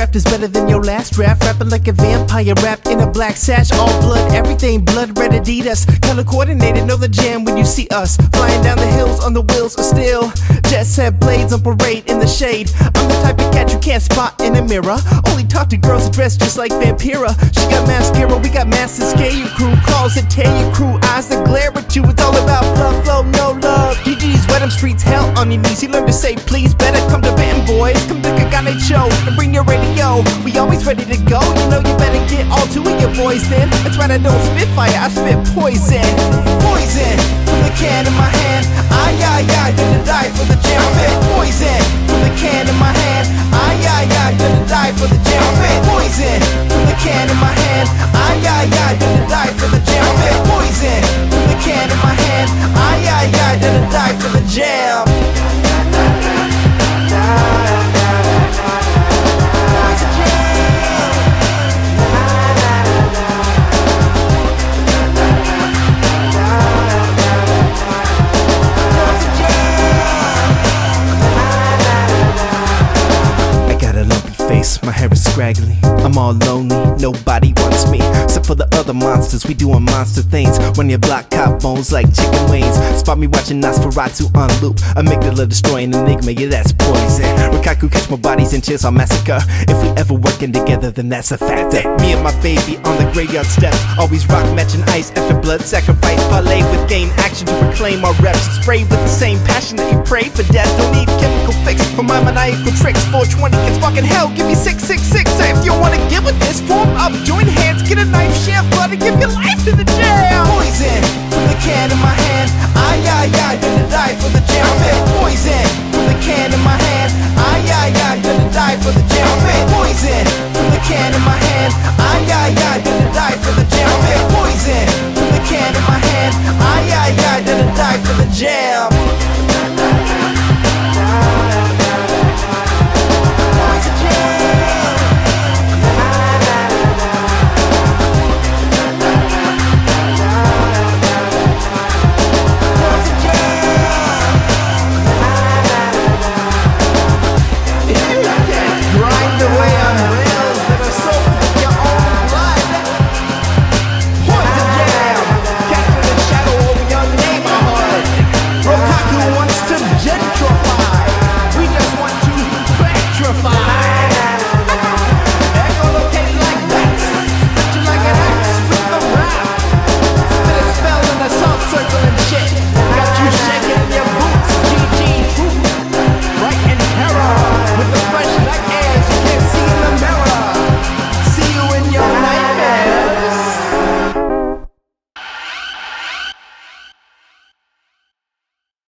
draft is better than your last draft. Rapping like a vampire, wrapped in a black sash. All blood, everything blood red Adidas. Color coordinated, know the jam when you see us. Flying down the hills on the wheels of steel. Jet set blades on parade in the shade. I'm the type of cat you can't spot in a mirror. Only talk to girls dressed just like Vampira. She got mascara, we got masses. Scare your crew, calls that tear your crew. Eyes that glare at you, it's all about blood flow, no love. GG's wet them streets, hell on your knees. You learn to say please, better come to Benton boys. Come to Kagane show and bring your radio. We always ready to go, you know you better get all two of your boys then. That's right, I don't spit fire, I spit poison. Poison, from the can in my hand. Ay, ay, ay, gonna die for the jam. Spit poison, from the can in my hand. Ay, ay, ay, gonna die for the jam. Spit poison, from the can in my hand. Ay, ay, ay, gonna die for the jam. Spit poison, from the can in my hand. Ay, ay, ay, gonna die for the jam. My hair is scraggly, I'm all lonely, nobody wants me except for the other monsters, we doing monster things. When your block cop bones like chicken wings. Spot me watching Nosferatu on loop. Amygdala destroying Enigma, yeah that's poison. Rikaku catch my bodies and chase our massacre. If we ever working together then that's a factor. Me and my baby on the graveyard steps. Always rock matching ice after blood sacrifice. Parlay with game action to reclaim our reps. Spray with the same passion that you pray for death. Don't need chemical fix for my maniacal tricks. 420 kids fucking hell, give me 666. Say if you wanna get with this, form up, join hands, get a knife, share blood, and give your life to the jam. Poison, from the can in my hand. Ay, ay, ay, gonna die for the jam. Poison, from the can in my hand.